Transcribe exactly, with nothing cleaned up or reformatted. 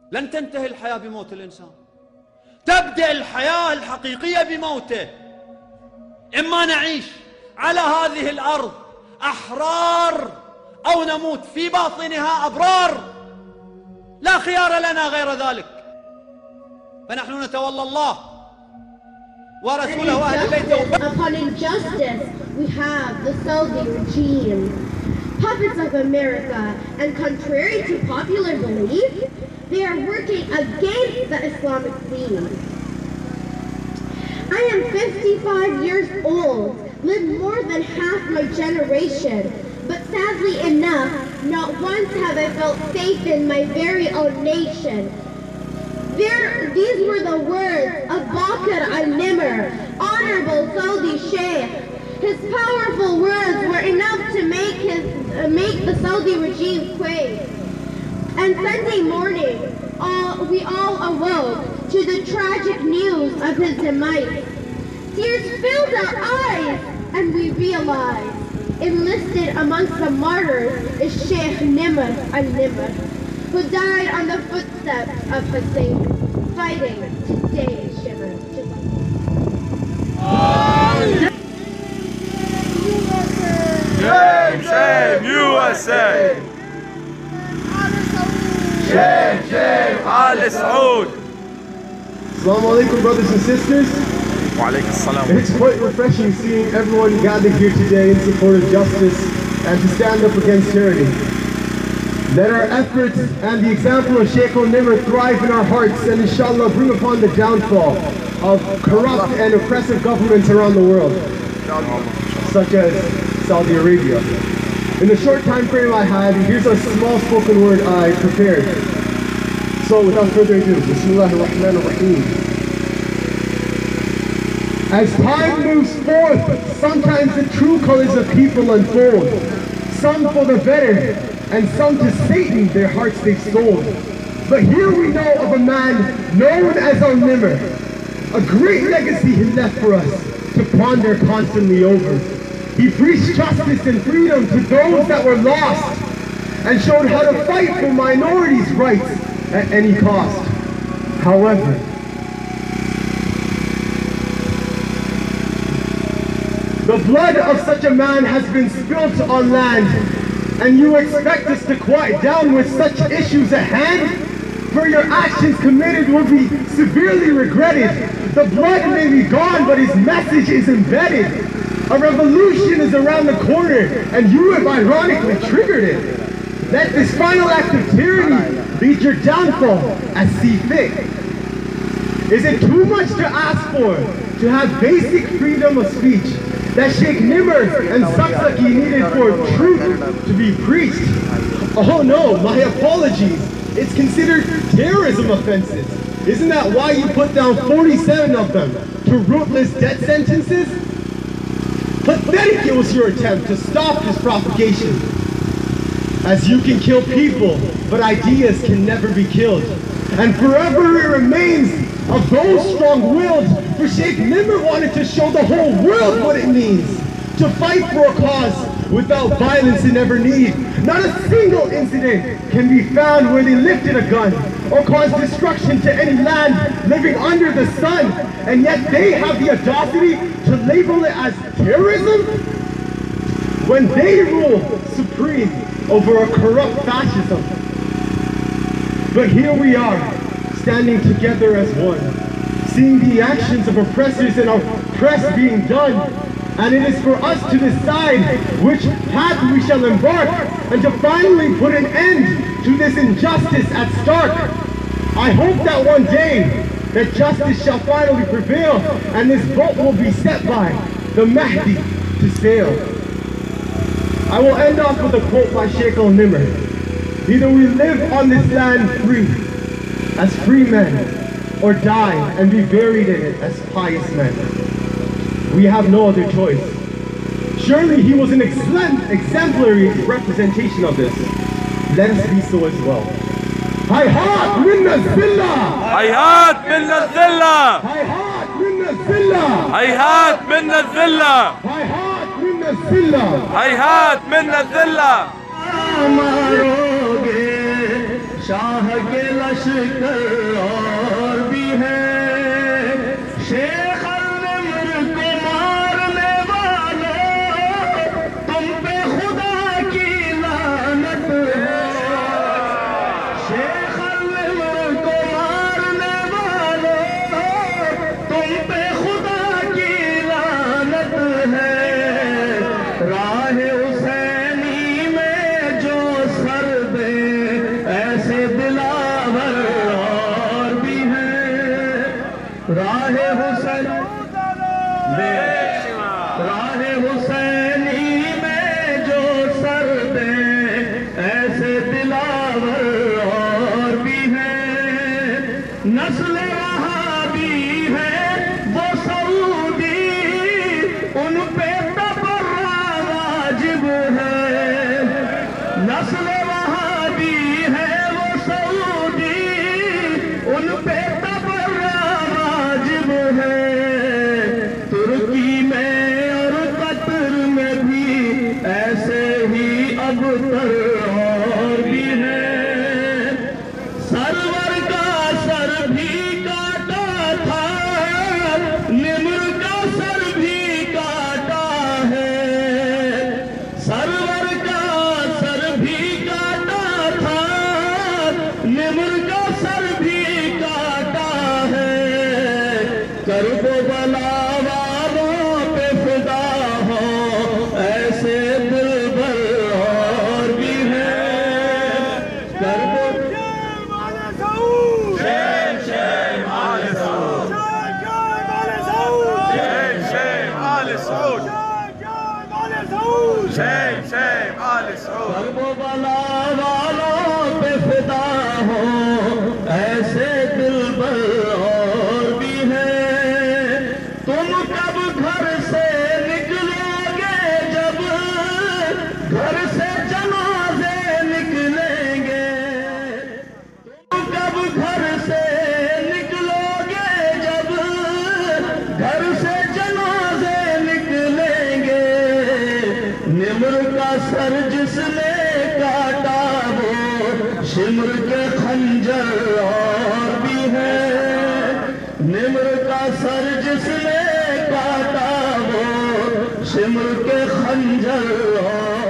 لن تنتهي الحياة بموت الإنسان، تبدأ الحياة الحقيقية بموته. إما نعيش على هذه الأرض أحرار أو نموت في باطنها أبرار، لا خيار لنا غير ذلك. فنحن نتولى الله ورسوله وأهل بيته. Upon injustice, we have the Saudi regime, puppets of America, and contrary to popular belief, they are working against the Islamic deen. I am fifty-five years old, lived more than half my generation, but sadly enough, not once have I felt safe in my very own nation. There, these were the words of Bakr al-Nimr, Honorable Saudi Sheikh. His powerful words were enough to make, his, uh, make the Saudi regime quake. And Sunday morning, all, we all awoke to the tragic news of his demise. Tears filled our eyes, and we realized enlisted amongst the martyrs is Sheikh Nimr al-Nimr, who died on the footsteps of Hussein, fighting today in Shimmer. Shame, shame, U S A! Shame, shame, Al Saud! Assalamu alaikum, brothers and sisters. Wa alaikum assalam. It's quite refreshing seeing everyone gathered here today in support of justice and to stand up against tyranny. Let our efforts and the example of Sheikh al-Nimr thrive in our hearts and inshallah bring upon the downfall of corrupt and oppressive governments around the world, such as Saudi Arabia. In the short time frame I had, here's a small spoken word I prepared. So without further ado, Bismillahir Rahmanir Rahim. As time moves forth, sometimes the true colors of people unfold. Some for the better, and some to Satan their hearts they've sold. But here we know of a man known as al-Nimr, a great legacy he left for us to ponder constantly over. He preached justice and freedom to those that were lost, and showed how to fight for minorities' rights at any cost. However, the blood of such a man has been spilt on land, and you expect us to quiet down with such issues at hand? For your actions committed will be severely regretted. The blood may be gone, but his message is embedded. A revolution is around the corner, and you have ironically triggered it. Let this final act of tyranny lead your downfall as see fit. Is it too much to ask for to have basic freedom of speech that Sheikh Nimr and Zakzaki needed for truth to be preached? Oh no, my apologies. It's considered terrorism offenses. Isn't that why you put down forty-seven of them to rootless death sentences? Pathetic it was your attempt to stop this propagation. As you can kill people, but ideas can never be killed. And forever it remains of those strong-willed, for Sheikh Nimr wanted to show the whole world what it means to fight for a cause without violence and ever need. Not a single incident can be found where they lifted a gun or caused destruction to any land living under the sun, and yet they have the audacity to label it as terrorism when they rule supreme over a corrupt fascism. But here we are, standing together as one, seeing the actions of oppressors and oppressed being done, and it is for us to decide which path we shall embark and to finally put an end to this injustice at Stark. I hope that one day that justice shall finally prevail and this boat will be set by the Mahdi to sail. I will end off with a quote by Sheikh al-Nimr. Either we live on this land free, as free men, or die and be buried in it as pious men. We have no other choice. Surely he was an exemplary representation of this. Let us be so as well. Hayhat minna zillah! Hayhat minna zillah! Hayhat minna zillah! Hayhat minna zillah! Hayhat minna zillah! Hayhat minna zillah! شاہ کے لشکر اور بھی ہیں، شیخ al Nimr کو مارنے والوں تم پہ خدا کی لعنت ہے، شیخ النمر کو مارنے والوں تم پہ خدا کی لعنت ہے، راہ حسینی میں جو سر دے ایسے دلاور اور بھی ہیں، راہ حسین راہ حسینی میں جو سر دے ایسے دلاور اور بھی ہیں، نسل وہابی ہے وہ سعودی ان پہ تبرہ واجب ہے، نسل وہابی ہے وہ سعودی ان پہ تبرہ واجب ہے، ترکی میں اور قطر میں بھی ایسے ہی ابتر اور بھی ہیں، سرور کا سر بھی کاٹا تھا نمر کا سر بھی کاٹا ہے، سرور کا سر بھی کاٹا تھا نمر کا سر بھی کاٹا ہے، کرب و بلا والوں پہ فدا ہو ایسے دلبر اور بھی ہیں، کرب و شیم شیم آل سعود، کرب و بلا والوں پہ فدا ہو ایسے دلبر اور بھی ہیں، تم کب گھر سے نکلو گے جب گھر سے جنازے نکلیں گے، تم کب گھر سے نکلو گے جب گھر سے جنازے نکلیں گے، نمر کا سر جس نے کاٹا وہ شمر کے خنجر اور بھی ہے، نمر کا سر جس نے کاٹا وہ شمر کے خنجر اور